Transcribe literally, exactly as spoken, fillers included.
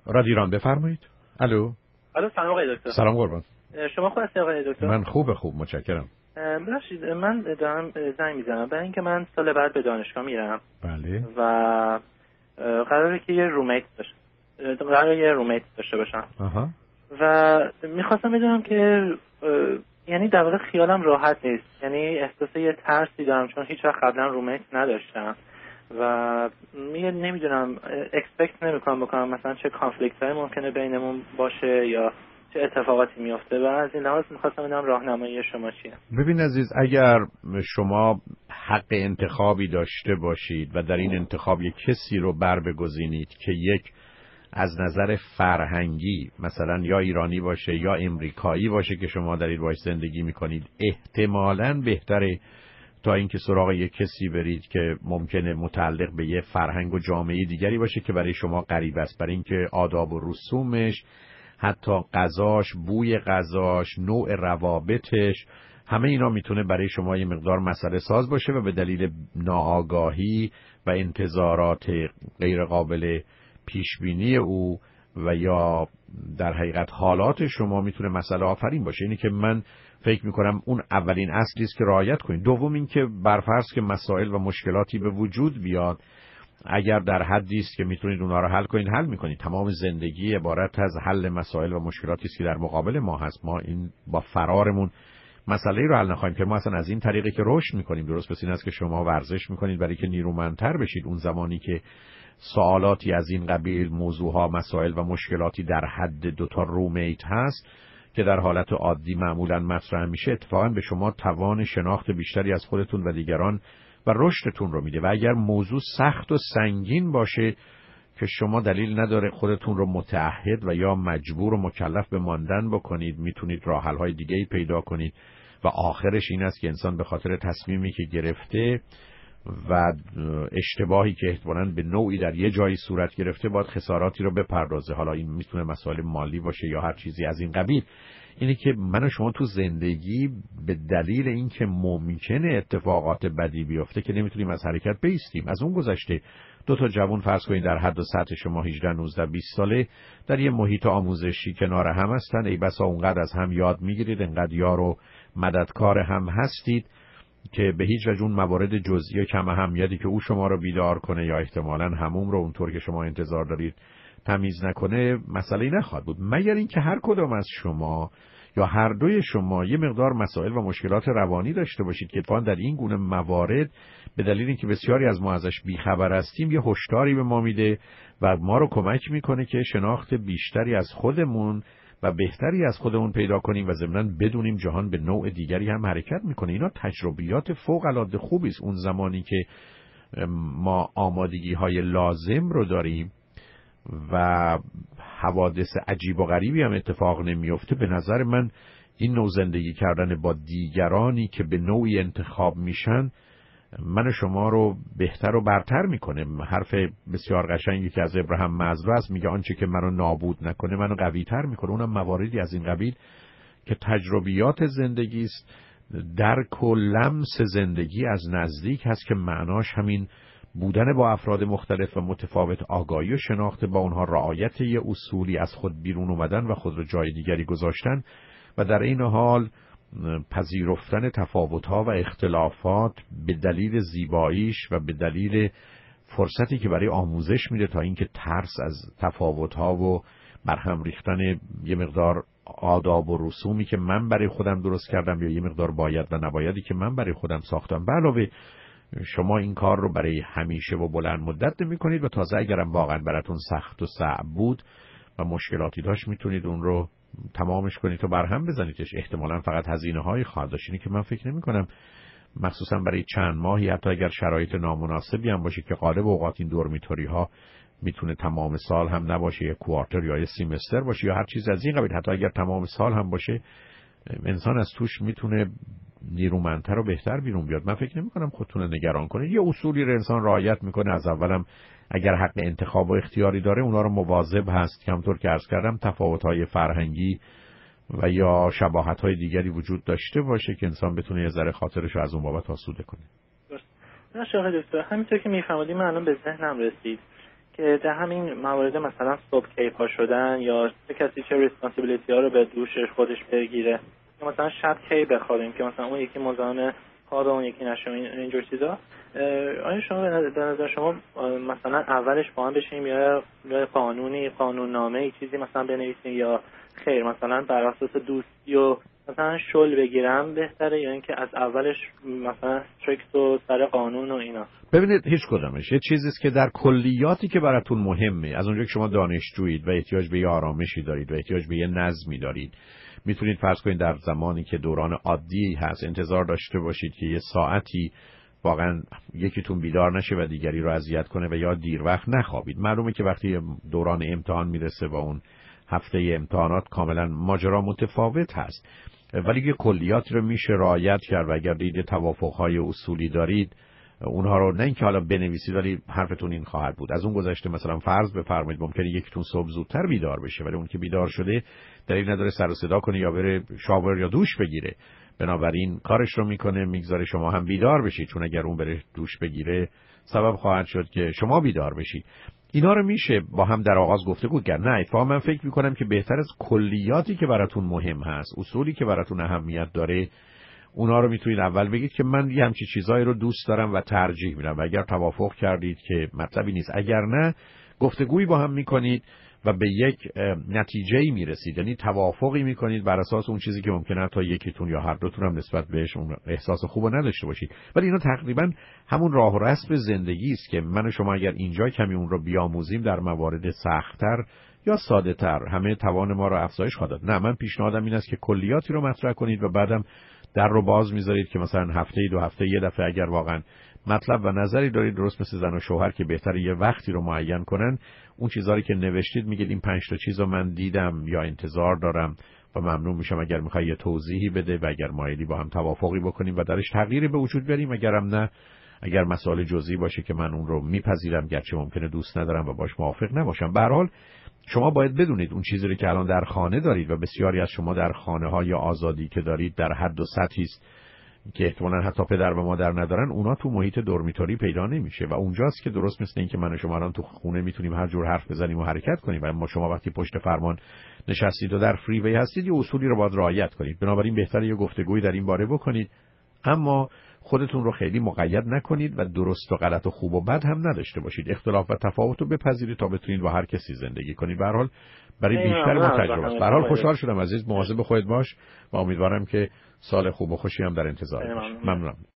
رادیو ایران بفرمایید. الو. الو سلام آقای دکتر. سلام قربان. شما خوب هستید آقای دکتر؟ من خوب خوب متشکرم. ببخشید من دارم زنگ میزنم برای اینکه من سال بعد به دانشگاه میرم. بله. و قراره که یه رومیت باشه. قراره یه رومیت داشته باشم. آها. و میخواستم بدونم که یعنی در واقع خیالم راحت نیست. یعنی احساس یه ترسی دارم چون هیچ وقت قبلا رومیت نداشتم و می نمیدونم اکسپکت نمیکنم بکنم مثلا چه کانفلیکت های ممکنه بینمون باشه یا چه اتفاقاتی میفته و از این لحاظ میخواستم بدونم راهنمایی شما چیه. ببین عزیز، اگر شما حق انتخابی داشته باشید و در این انتخاب یک کسی رو بر بگزینید که یک از نظر فرهنگی مثلا یا ایرانی باشه یا امریکایی باشه که شما در این باش زندگی میکنید، احتمالاً بهتره تا اینکه سراغ یک کسی برید که ممکنه متعلق به یه فرهنگ و جامعه دیگری باشه که برای شما غریب است، برای اینکه آداب و رسومش، حتی غذاش، بوی غذاش، نوع روابطش، همه اینا میتونه برای شما یه مقدار مسئله ساز باشه و به دلیل ناآگاهی و انتظارات غیر قابل پیشبینی او و یا در حقیقت حالات شما میتونه مسئله آفرین باشه. اینی که من فکر میکنم اون اولین اصلی است که رعایت کنید. دوم این که برفرض که مسائل و مشکلاتی به وجود بیاد، اگر در حدی است که میتونید اونها رو حل کنید، حل میکنید. تمام زندگی عبارت از حل مسائل و مشکلاتی است که در مقابل ما هست. ما این با فرارمون مسئله رو حل نخواهیم که ما اصلا از این طریقی که رشد میکنیم، درست مثل این است که شما ورزش میکنید برای که نیرومندتر بشید. اون زمانی که سوالاتی از این قبیل، موضوعها، مسائل و مشکلاتی در حد دوتا رومیت هست که در حالت عادی معمولا مطرح میشه، اتفاقا به شما توان شناخت بیشتری از خودتون و دیگران و رشدتون رو میده. و اگر موضوع سخت و سنگین باشه که شما دلیل نداره خودتون رو متعهد و یا مجبور و مکلف به ماندن بکنید، میتونید راه حل های دیگه‌ای پیدا کنید و آخرش این است که انسان به خاطر تصمیمی که گرفته و اشتباهی که احتمالاً به نوعی در یه جایی صورت گرفته باید خساراتی رو بپردازه. حالا این میتونه مسائل مالی باشه یا هر چیزی از این قبیل. اینه که من و شما تو زندگی به دلیل اینکه ممکنه اتفاقات بدی بیفته که نمیتونیم از حرکت بایستیم. از اون گذشته دو تا جوان فرض کنید در حد و سطح شما هجده نوزده بیست ساله در یه محیط آموزشی کنار هم هستن، ای بسا اونقدر از هم یاد میگیرید، انقدر یار و مددکار هم هستید که به هیچ وجه اون موارد جزئی کم اهمیتی که او شما رو بیدار کنه یا احتمالاً همون رو اونطور که شما انتظار دارید تمیز نکنه مسئله نخواهد بود، مگر اینکه هر کدام از شما یا هر دوی شما یه مقدار مسائل و مشکلات روانی داشته باشید که اتفاقاً در این گونه موارد به دلیل اینکه بسیاری از ما ازش بیخبر هستیم یه هشداری به ما میده و ما رو کمک میکنه که شناخت بیشتری از خودمون و بهتری از خودمون پیدا کنیم و ضمناً بدونیم جهان به نوع دیگری هم حرکت میکنه. اینا تجربیات فوق العاده خوبی است. اون زمانی که ما آمادگی های لازم رو داریم و حوادث عجیب و غریبی هم اتفاق نمیفته، به نظر من این نوع زندگی کردن با دیگرانی که به نوعی انتخاب میشن من و شما رو بهتر و برتر میکنه. حرف بسیار قشنگی که از ابراهیم مازلو است، میگه آنچه که منو نابود نکنه منو قوی‌تر میکنه. اونم مواردی از این قبیل که تجربیات زندگی است، درک و لمس زندگی از نزدیک هست که معناش همین بودن با افراد مختلف و متفاوت، آگاهی و شناخت با اونها، رعایت یه اصولی، از خود بیرون اومدن و خود رو جای دیگری گذاشتن و در این حال پذیرفتن تفاوت‌ها و اختلافات به دلیل زیباییش و به دلیل فرصتی که برای آموزش میده تا اینکه ترس از تفاوت‌ها و برهم ریختن یه مقدار آداب و رسومی که من برای خودم درست کردم یا یه مقدار باید و نبایدی که من برای خودم ساختم، به علاوه شما این کار رو برای همیشه و بلند مدت نمی کنید و تازه اگرم واقعا براتون سخت و صعب بود و مشکلاتی داشت میتونید اون رو تمامش کنید و برهم بزنیدش. احتمالاً فقط هزینه هایی خواهد داشت. اینی که من فکر نمی کنم مخصوصا برای چند ماهی، حتی اگر شرایط نامناسبی هم باشه که غالب اوقات این دورمیتوری ها میتونه تمام سال هم نباشه، یک کوارتر یا یک سیمستر باشه یا هر چیز از این قبیل، حتی اگر تمام سال هم باشه انسان از توش میتونه نیرومندتر و بهتر بیرون بیاد. من فکر نمی کنم خودتون رو نگران کنید. یه اصولی رو انسان رعایت میکنه، از اولم اگر حق انتخاب و اختیاری داره اونا رو مواظب هست که همونطور که عرض کردم تفاوت‌های فرهنگی و یا شباهت‌های دیگری وجود داشته باشه که انسان بتونه یه ذره خاطرش رو از اون بابت آسوده کنه. نه شاید دکتر، همینطور که میفهمید من الان به ذهنم رسید که در همین موارد مثلا صبح کی پا شدن یا چه کسی چه ریسپانسیبیلیتی ها رو به دوشش خودش بگیره یا مثلا شب کی بخوابیم که مثلا اون یکی مزاحم خواب اون یکی نشه اینجور چیزا. آیا شما به نظر شما مثلا اولش با هم بشیم یا قانونی قانوننامه چیزی مثلا بنویسیم یا خیر مثلا بر اساس دوستی و مثلا شل بگیرم بهتره یا اینکه از اولش مثلا استریکت و سر قانون و اینا؟ ببینید هیچ کدامش یه چیزی است که در کلیاتی که براتون مهمه، از اونجایی که شما دانشجویید و احتیاج به یه آرامشی دارید و احتیاج به یه نظمی دارید، میتونید فرض کنید در زمانی که دوران عادی هست انتظار داشته باشید که یه ساعتی واقعا یکیتون بیدار نشه و دیگری رو اذیت کنه و یا دیر وقت نخوابید. معلومه که وقتی دوران امتحان میرسه و اون هفته امتحانات کاملا ماجرا متفاوت هست، ولی یه کلیاتی رو میشه رعایت کرد و اگر دید توافق‌های اصولی دارید اونها رو نه اینکه حالا بنویسید ولی حرفتون این خواهد بود. از اون گذشته مثلا فرض بفرمایید ممکنه یکیتون صبح زودتر بیدار بشه ولی اون که بیدار شده دلیل نداره سر و صدا کنه یا بره شاور یا دوش بگیره، بنابراین کارش رو میکنه میگذاره شما هم بیدار بشید، چون اگر اون بره دوش بگیره سبب خواهد شد که شما بیدار بشید. اینا رو میشه با هم در آغاز گفتگو کرد. نه اتفاقا من فکر میکنم که بهتر از کلیاتی که براتون مهم هست، اصولی که براتون اهمیت داره، اونا رو میتونید اول بگید که من یه همچین چیزایی رو دوست دارم و ترجیح میدم و اگر توافق کردید که مطلبی نیست، اگر نه گفتگویی با هم میکنید و به یک نتیجه‌ای میرسید، یعنی توافقی میکنید بر اساس اون چیزی که ممکنه تا یکیتون یا هر دوتون هم نسبت بهش اون احساس خوبو نداشته باشید. ولی اینا تقریبا همون راه و رسم زندگی است که من و شما اگر اینجا کمی اون رو بیاموزیم در موارد سخت‌تر یا ساده‌تر همه توان ما رو افزایش خواهد داد. نه، من پیشنهادم این است که کلیاتی رو مطرح کنید و بعدم در رو باز میذارید که مثلا هفته دو هفته یه دفعه اگر واقعا مطلب و نظری دارید، درست مثل زن و شوهر که بهتره یه وقتی رو معین کنن، اون چیزایی که نوشتید میگید این پنج تا چیزو من دیدم یا انتظار دارم و ممنون میشم اگر میخوای یه توضیحی بده و اگر مایلی با هم توافقی بکنیم و درش تغییری به وجود بیاریم، اگرم نه اگر مسائل جزئی باشه که من اون رو میپذیرم گرچه ممکنه دوست ندارم و باش موافق نباشم. به هر حال شما باید بدونید اون چیزی رو که الان در خانه دارید و بسیاری از شما در خانه‌های آزادی که دارید در حد و سطحی است که احتمالاً حتی پدر و مادر ندارن، اونا تو محیط دورمیتوری پیدا نمیشه و اونجاست که درست مثل این که من و شما الان تو خونه میتونیم هر جور حرف بزنیم و حرکت کنیم و ما شما وقتی پشت فرمان نشستید و در فریوی هستید یه اصولی رو باید رعایت کنید. بنابراین بهتره یه گفتگویی در این باره بکنید، اما خودتون رو خیلی مقید نکنید و درست و غلط و خوب و بد هم نداشته باشید. اختلاف و تفاوت رو بپذیرید تا بتونید با هر کسی زندگی کنید. به هر حال برای بیشتر ما تجربه است. به هر حال خوشحال شدم عزیز، مواظب خودت باش و امیدوارم که سال خوب و خوشی هم در انتظارت باشه. ممنونم.